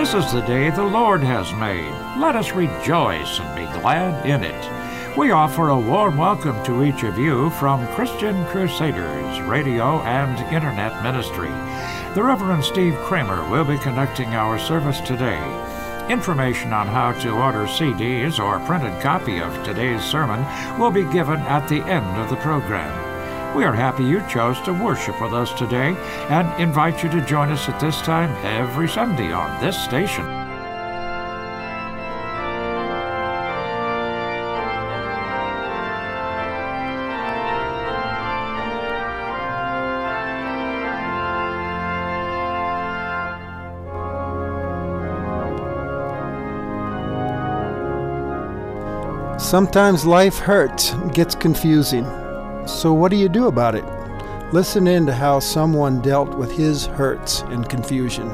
This is the day the Lord has made. Let us rejoice and be glad in it. We offer a warm welcome to each of you from Christian Crusaders Radio and Internet Ministry. The Reverend Steve Kramer will be conducting our service today. Information on how to order CDs or printed copy of today's sermon will be given at the end of the program. We are happy you chose to worship with us today and invite you to join us at this time every Sunday on this station. Sometimes life hurts and gets confusing. So what do you do about it? Listen in to how someone dealt with his hurts and confusion.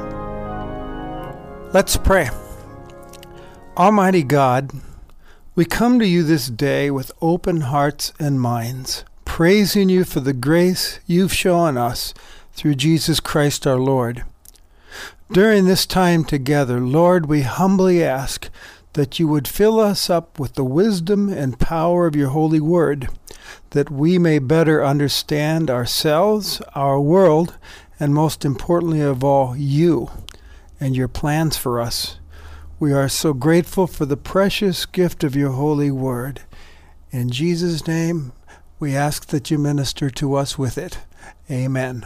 Let's pray. Almighty God, we come to you this day with open hearts and minds, praising you for the grace you've shown us through Jesus Christ our Lord. During this time together, Lord, we humbly ask that you would fill us up with the wisdom and power of your holy word, that we may better understand ourselves, our world, and most importantly of all, you and your plans for us. We are so grateful for the precious gift of your holy word. In Jesus' name, we ask that you minister to us with it. Amen.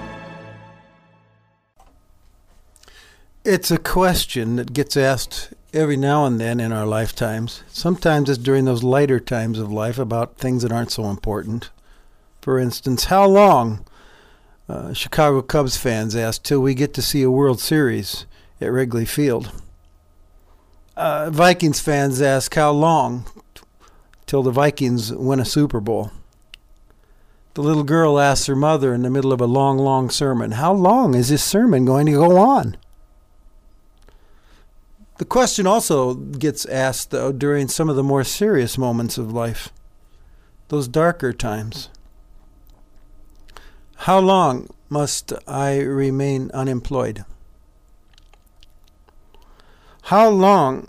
It's a question that gets asked every now and then in our lifetimes. Sometimes it's during those lighter times of life about things that aren't so important. For instance, how long, Chicago Cubs fans ask, till we get to see a World Series at Wrigley Field? Vikings fans ask, how long till the Vikings win a Super Bowl? The little girl asks her mother in the middle of a long, long sermon, how long is this sermon going to go on? The question also gets asked, though, during some of the more serious moments of life, those darker times. How long must I remain unemployed? How long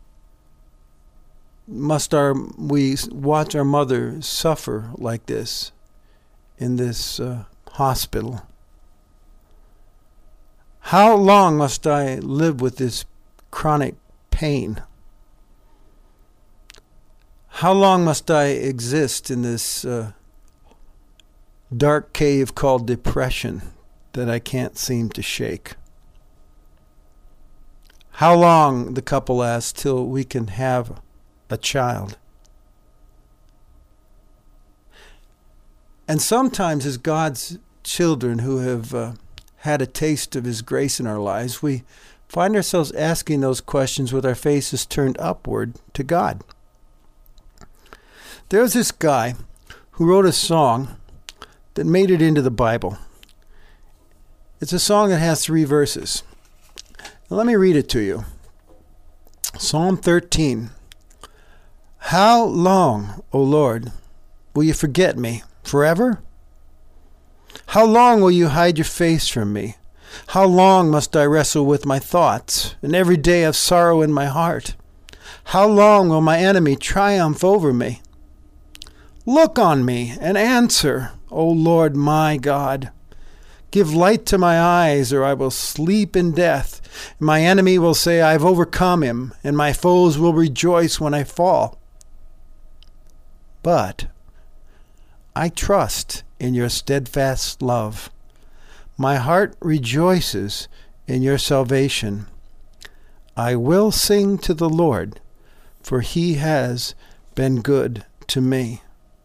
must we watch our mother suffer like this in this hospital? How long must I live with this chronic pain? How long must I exist in this dark cave called depression that I can't seem to shake? How long, the couple asks, till we can have a child? And sometimes as God's children who have had a taste of His grace in our lives, we find ourselves asking those questions with our faces turned upward to God. There's this guy who wrote a song that made it into the Bible. It's a song that has 3 verses. Now, let me read it to you. Psalm 13. How long, O Lord, will you forget me? Forever? How long will you hide your face from me? How long must I wrestle with my thoughts, and every day have sorrow in my heart? How long will my enemy triumph over me? Look on me and answer, O Lord my God. Give light to my eyes, or I will sleep in death. And my enemy will say, I have overcome him, and my foes will rejoice when I fall. But I trust in your steadfast love. My heart rejoices in your salvation. I will sing to the Lord, for he has been good to me.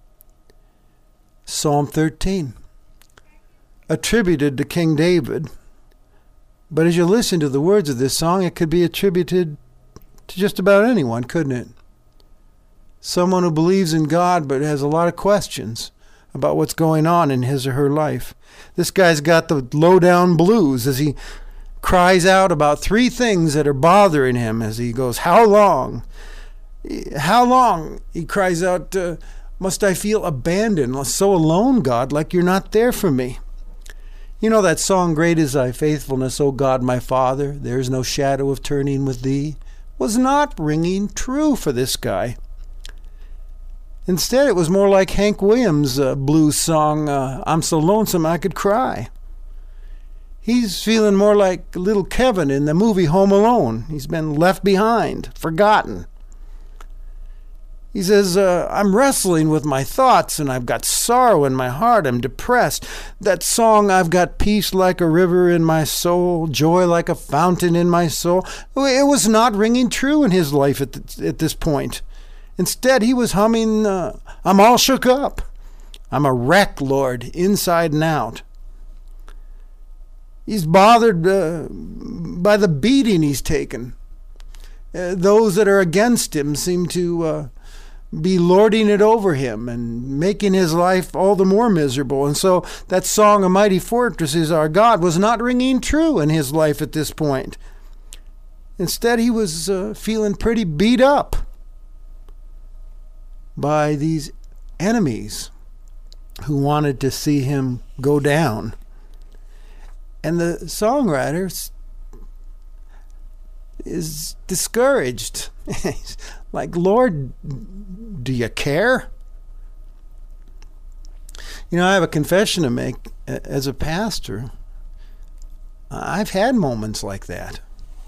Psalm 13, attributed to King David. But as you listen to the words of this song, it could be attributed to just about anyone, couldn't it? Someone who believes in God but has a lot of questions about what's going on in his or her life. This guy's got the low-down blues as he cries out about 3 things that are bothering him as he goes, how long? How long? He cries out, must I feel abandoned, so alone, God, like you're not there for me? You know that song, Great is Thy Faithfulness, O God, my Father, there's no shadow of turning with Thee, was not ringing true for this guy. Instead, it was more like Hank Williams' blues song, I'm so lonesome I could cry. He's feeling more like little Kevin in the movie Home Alone. He's been left behind, forgotten. He says, I'm wrestling with my thoughts, and I've got sorrow in my heart. I'm depressed. That song, I've got peace like a river in my soul, joy like a fountain in my soul, it was not ringing true in his life at this point. Instead, he was humming, I'm all shook up. I'm a wreck, Lord, inside and out. He's bothered by the beating he's taken. Those that are against him seem to be lording it over him and making his life all the more miserable. And so that song, A Mighty Fortress is Our God, was not ringing true in his life at this point. Instead, he was feeling pretty beat up by these enemies who wanted to see him go down. And the songwriter is discouraged. Like, Lord, do you care? You know, I have a confession to make. As a pastor, I've had moments like that.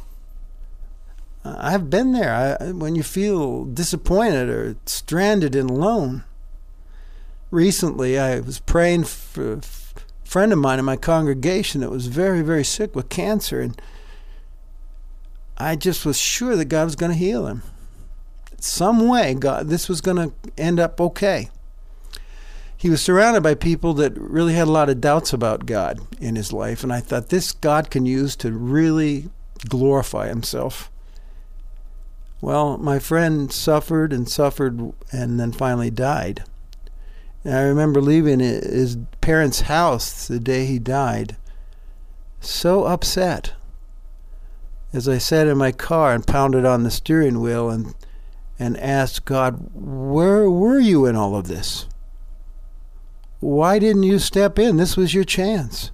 I've been there. When you feel disappointed or stranded and alone. Recently, I was praying for a friend of mine in my congregation that was very, very sick with cancer, and I just was sure that God was going to heal him. Some way, this was going to end up okay. He was surrounded by people that really had a lot of doubts about God in his life, and I thought this God can use to really glorify himself. Well, my friend suffered and suffered and then finally died. And I remember leaving his parents' house the day he died, so upset, as I sat in my car and pounded on the steering wheel and asked God, where were you in all of this? Why didn't you step in? This was your chance.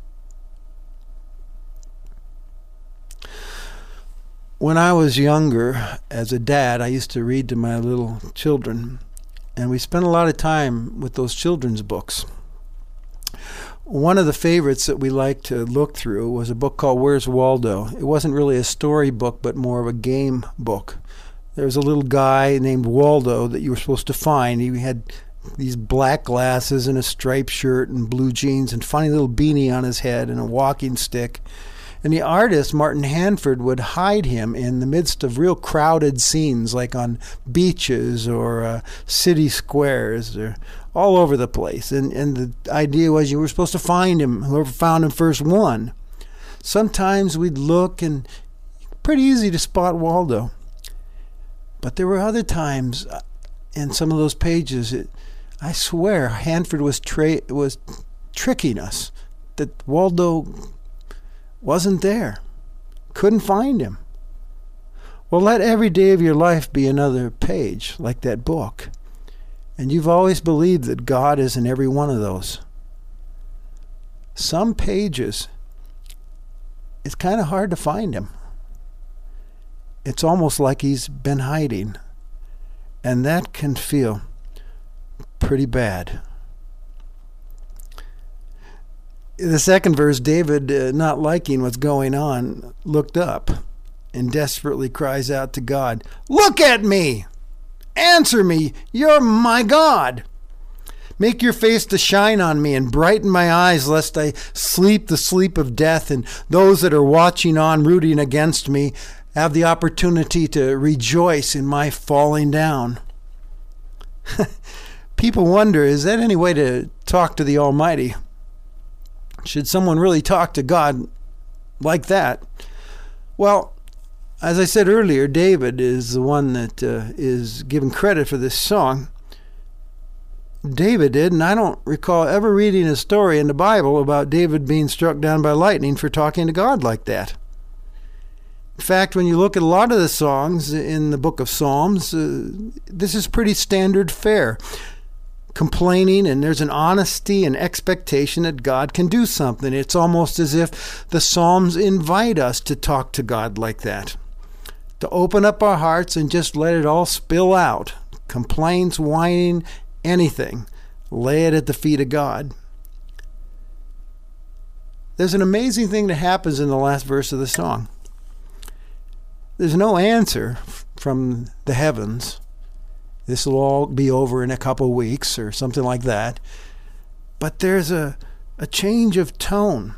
When I was younger, as a dad, I used to read to my little children, and we spent a lot of time with those children's books. One of the favorites that we liked to look through was a book called Where's Waldo? It wasn't really a story book, but more of a game book. There was a little guy named Waldo that you were supposed to find. He had these black glasses and a striped shirt and blue jeans and funny little beanie on his head and a walking stick. And the artist, Martin Hanford, would hide him in the midst of real crowded scenes, like on beaches or city squares or all over the place. And the idea was you were supposed to find him. Whoever found him first won. Sometimes we'd look, and pretty easy to spot Waldo. But there were other times in some of those pages, I swear, Hanford was tricking us, that Waldo wasn't there. Couldn't find him. Well, let every day of your life be another page, like that book. And you've always believed that God is in every one of those. Some pages, it's kind of hard to find him. It's almost like he's been hiding. And that can feel pretty bad. In the second verse, David, not liking what's going on, looked up and desperately cries out to God, "Look at me! Answer me! You're my God! Make your face to shine on me and brighten my eyes, lest I sleep the sleep of death, and those that are watching on, rooting against me, have the opportunity to rejoice in my falling down." People wonder, is that any way to talk to the Almighty? Should someone really talk to God like that? Well, as I said earlier, David is the one that is given credit for this song. David did, and I don't recall ever reading a story in the Bible about David being struck down by lightning for talking to God like that. In fact, when you look at a lot of the songs in the book of Psalms, this is pretty standard fare. Complaining, and there's an honesty and expectation that God can do something. It's almost as if the Psalms invite us to talk to God like that, to open up our hearts and just let it all spill out. Complaints, whining, anything. Lay it at the feet of God. There's an amazing thing that happens in the last verse of the song. There's no answer from the heavens. This will all be over in a couple weeks or something like that. But there's a change of tone.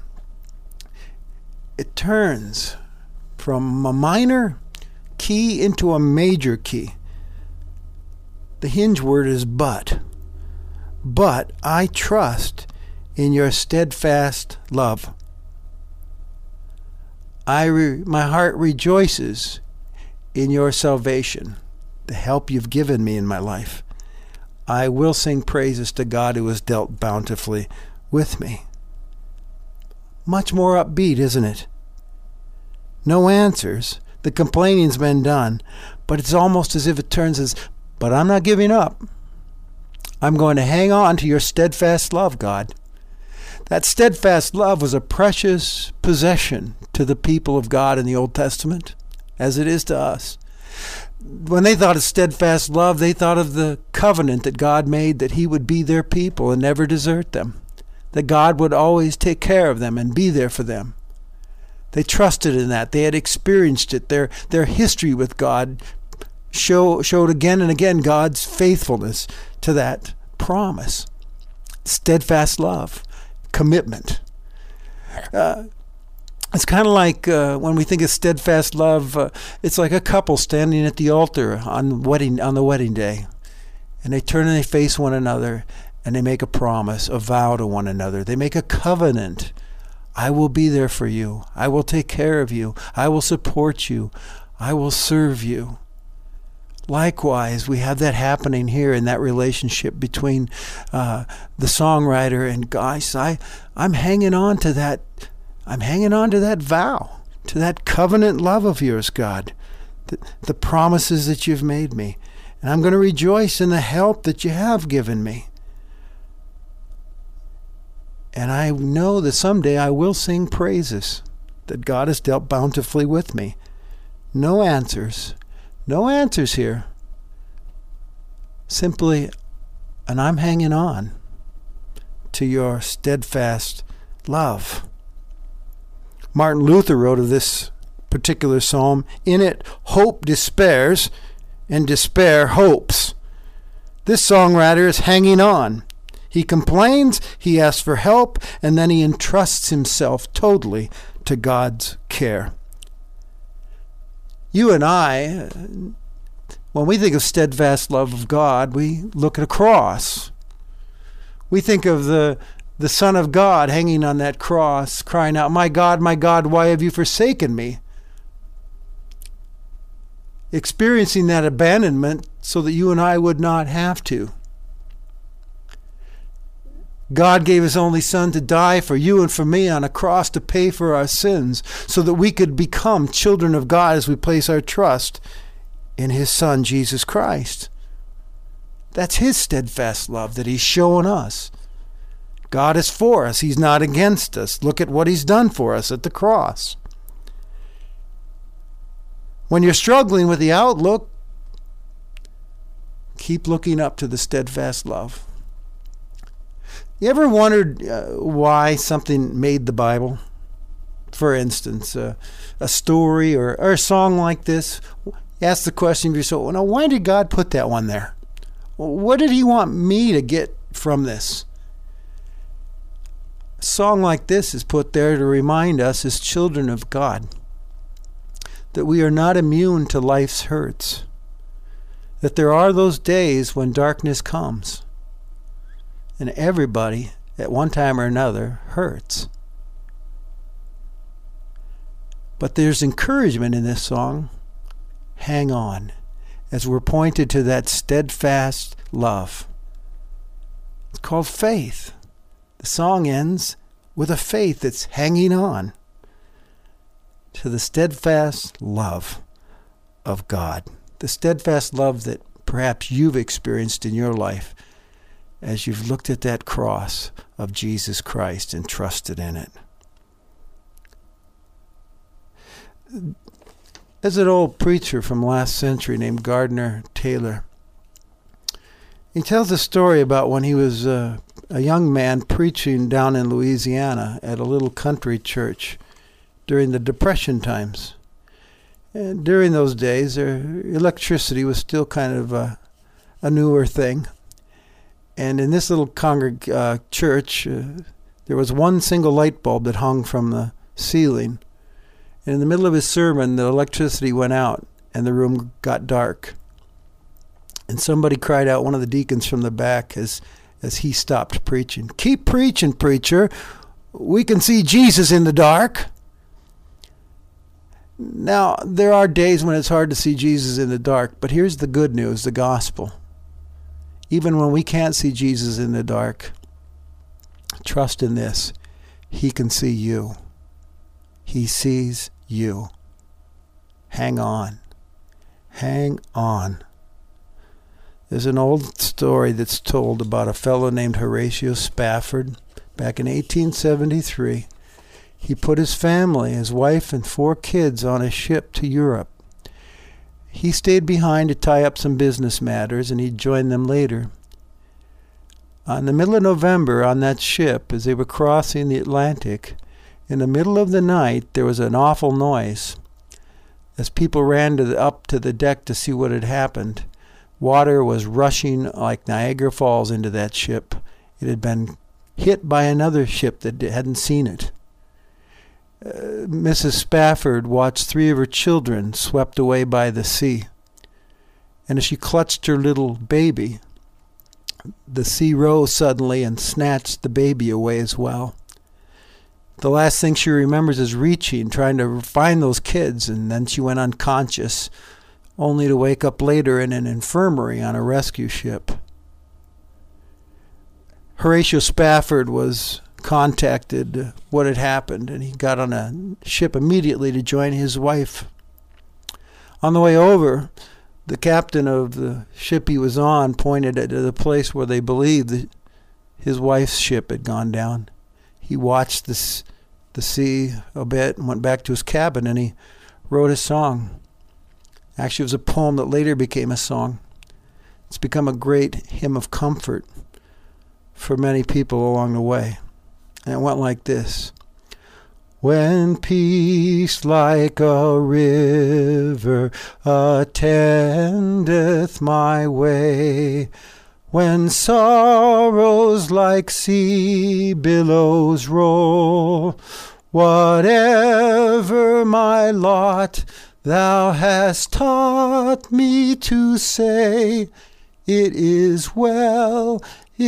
It turns from a minor key into a major key. The hinge word is but. But I trust in your steadfast love. My heart rejoices in your salvation, the help you've given me in my life. I will sing praises to God who has dealt bountifully with me. Much more upbeat, isn't it? No answers. The complaining's been done, but it's almost as if it turns as, but I'm not giving up. I'm going to hang on to your steadfast love, God. That steadfast love was a precious possession to the people of God in the Old Testament, as it is to us. When they thought of steadfast love, they thought of the covenant that God made, that he would be their people and never desert them, that God would always take care of them and be there for them. They trusted in that. They had experienced it. Their history with God showed again and again God's faithfulness to that promise. Steadfast love, commitment. It's kind of like when we think of steadfast love, it's like a couple standing at the altar on the wedding day. And they turn and they face one another, and they make a promise, a vow to one another. They make a covenant. I will be there for you. I will take care of you. I will support you. I will serve you. Likewise, we have that happening here in that relationship between the songwriter and gosh, I'm hanging on to that. I'm hanging on to that vow, to that covenant love of yours, God, the promises that you've made me. And I'm going to rejoice in the help that you have given me. And I know that someday I will sing praises, that God has dealt bountifully with me. No answers here. Simply, and I'm hanging on to your steadfast love. Martin Luther wrote of this particular psalm, in it hope despairs and despair hopes. This songwriter is hanging on. He complains, he asks for help, and then he entrusts himself totally to God's care. You and I, when we think of steadfast love of God, we look at a cross. We think of the Son of God hanging on that cross, crying out, my God, why have you forsaken me? Experiencing that abandonment so that you and I would not have to. God gave his only Son to die for you and for me on a cross to pay for our sins so that we could become children of God as we place our trust in his Son, Jesus Christ. That's his steadfast love that he's showing us. God is for us. He's not against us. Look at what he's done for us at the cross. When you're struggling with the outlook, keep looking up to the steadfast love. You ever wondered why something made the Bible? For instance, a story or a song like this. Ask the question of yourself, now why did God put that one there? What did he want me to get from this? A song like this is put there to remind us as children of God that we are not immune to life's hurts, that there are those days when darkness comes, and everybody at one time or another hurts. But there's encouragement in this song. Hang on, as we're pointed to that steadfast love. It's called faith. The song ends with a faith that's hanging on to the steadfast love of God. The steadfast love that perhaps you've experienced in your life as you've looked at that cross of Jesus Christ and trusted in it. There's an old preacher from last century named Gardner Taylor. He tells a story about when he was a young man preaching down in Louisiana at a little country church during the Depression times. And during those days, electricity was still kind of a newer thing. And in this little church, there was one single light bulb that hung from the ceiling. And in the middle of his sermon, the electricity went out and the room got dark. And somebody cried out, one of the deacons from the back, as he stopped preaching, "Keep preaching, preacher. We can see Jesus in the dark." Now, there are days when it's hard to see Jesus in the dark, but here's the good news, the gospel. Even when we can't see Jesus in the dark, trust in this. He can see you. He sees you. Hang on. Hang on. There's an old story that's told about a fellow named Horatio Spafford. Back in 1873, he put his family, his wife and 4 kids, on a ship to Europe. He stayed behind to tie up some business matters, and he'd join them later. In the middle of November, on that ship, as they were crossing the Atlantic, in the middle of the night, there was an awful noise. As people ran up to the deck to see what had happened, water was rushing like Niagara Falls into that ship. It had been hit by another ship that hadn't seen it. Mrs. Spafford watched 3 of her children swept away by the sea. And as she clutched her little baby, the sea rose suddenly and snatched the baby away as well. The last thing she remembers is reaching, trying to find those kids, and then she went unconscious, only to wake up later in an infirmary on a rescue ship. Horatio Spafford was contacted what had happened, and he got on a ship immediately to join his wife. On the way over, the captain of the ship he was on pointed to the place where they believed that his wife's ship had gone down. He watched the sea a bit and went back to his cabin, and he wrote a song. Actually, it was a poem that later became a song. It's become a great hymn of comfort for many people along the way. And it went like this. When peace like a river attendeth my way, when sorrows like sea billows roll, whatever my lot, thou hast taught me to say, it is well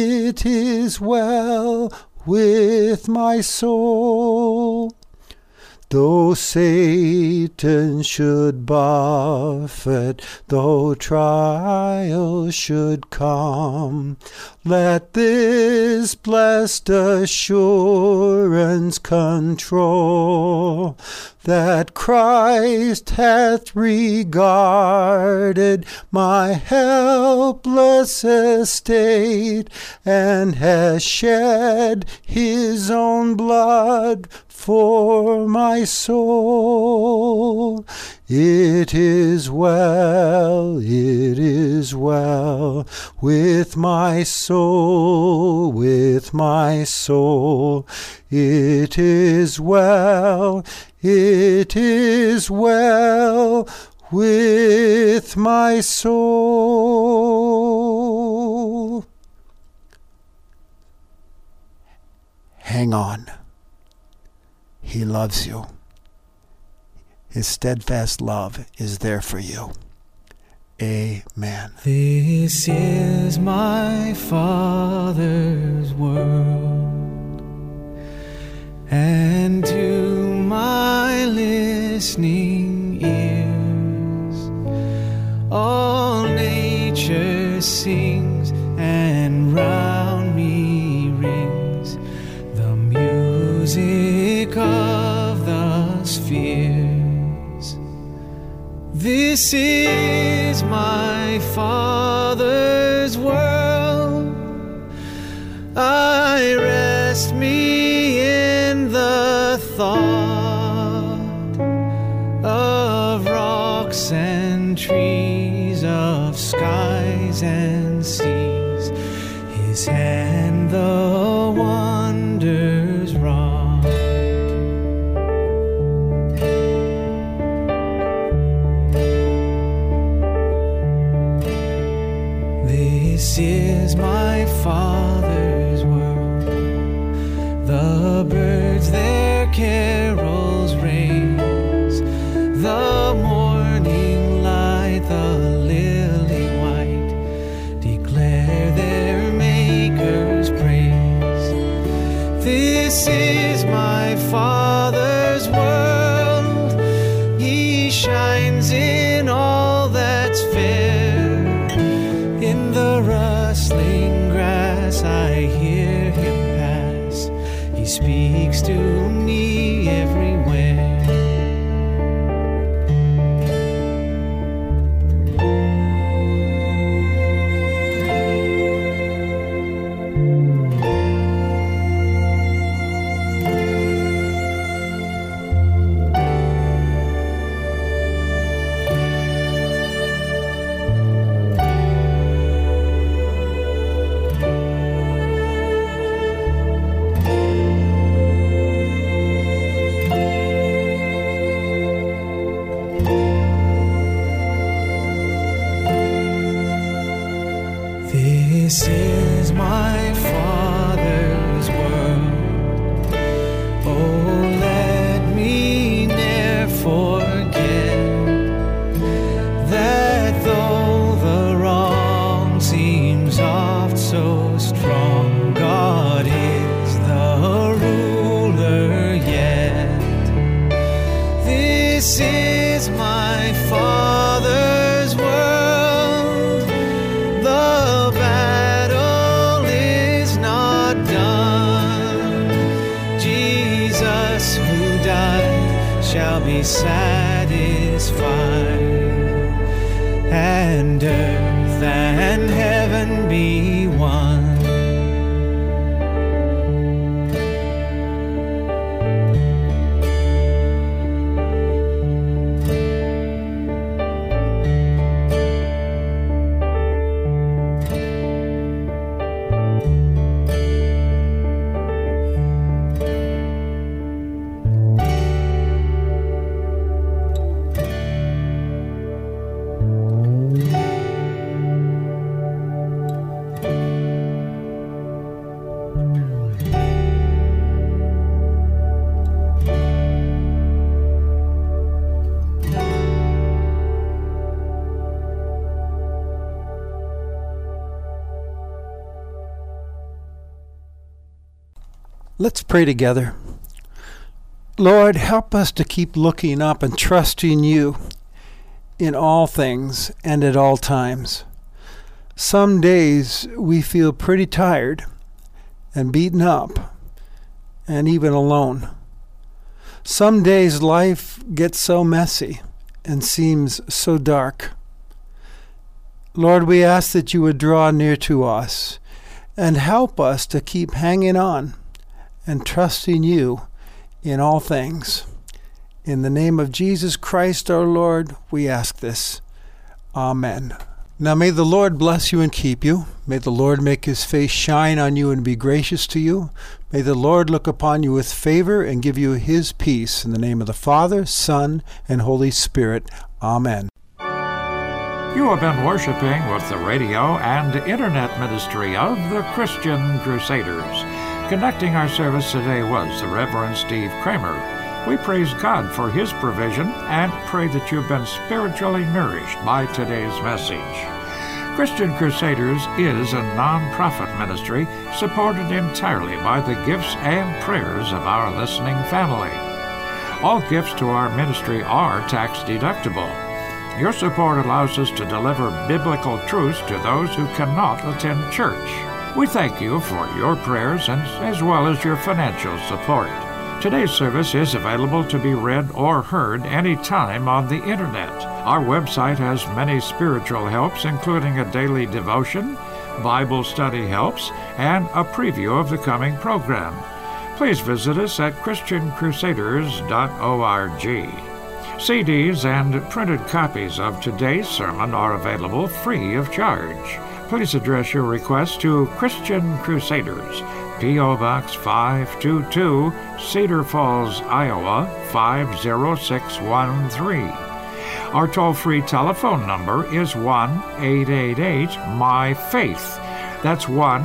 with my soul. Though Satan should buffet, though trials should come, let this blessed assurance control, that Christ hath regarded my helpless estate, and has shed his own blood for my soul. It is well with my soul, with my soul. It is well with my soul. Hang on. He loves you. His steadfast love is there for you. Amen. This is my Father's world, and to my listening ears all nature sings, and round me rings the music of the spheres. This is my Father's world. I rest me in the thought of rocks and trees, of skies and seas. His hand the wonders wrought. This is my Father's world. The birds their carols raise, the morning light, the lily white, declare their Maker's praise. This is my Father's world. He shines in all that's fair. In the rustling grass I hear him pass. He speaks to me everywhere. This is my Father's world. Oh, let me be satisfied, and earth and heaven be one. Let's pray together. Lord, help us to keep looking up and trusting you in all things and at all times. Some days we feel pretty tired and beaten up and even alone. Some days life gets so messy and seems so dark. Lord, we ask that you would draw near to us and help us to keep hanging on and trusting you in all things. In the name of Jesus Christ our Lord, we ask this. Amen. Now may the Lord bless you and keep you. May the Lord make his face shine on you and be gracious to you. May the Lord look upon you with favor and give you his peace. In the name of the Father, Son, and Holy Spirit. Amen. You have been worshiping with the radio and internet ministry of the Christian Crusaders. Conducting our service today was the Reverend Steve Kramer. We praise God for his provision and pray that you've been spiritually nourished by today's message. Christian Crusaders is a non-profit ministry supported entirely by the gifts and prayers of our listening family. All gifts to our ministry are tax deductible. Your support allows us to deliver biblical truths to those who cannot attend church. We thank you for your prayers and as well as your financial support. Today's service is available to be read or heard anytime on the internet. Our website has many spiritual helps, including a daily devotion, Bible study helps, and a preview of the coming program. Please visit us at christiancrusaders.org. CDs and printed copies of today's sermon are available free of charge. Please address your request to Christian Crusaders, P.O. Box 522, Cedar Falls, Iowa 50613. Our toll-free telephone number is 1-888-MY-FAITH. That's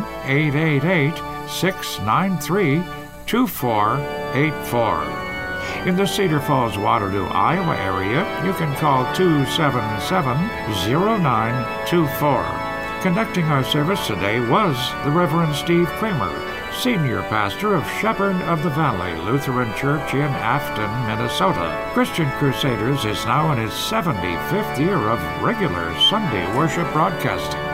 1-888-693-2484. In the Cedar Falls, Waterloo, Iowa area, you can call 277-0924. Conducting our service today was the Reverend Steve Kramer, Senior Pastor of Shepherd of the Valley Lutheran Church in Afton, Minnesota. Christian Crusaders is now in its 75th year of regular Sunday worship broadcasting.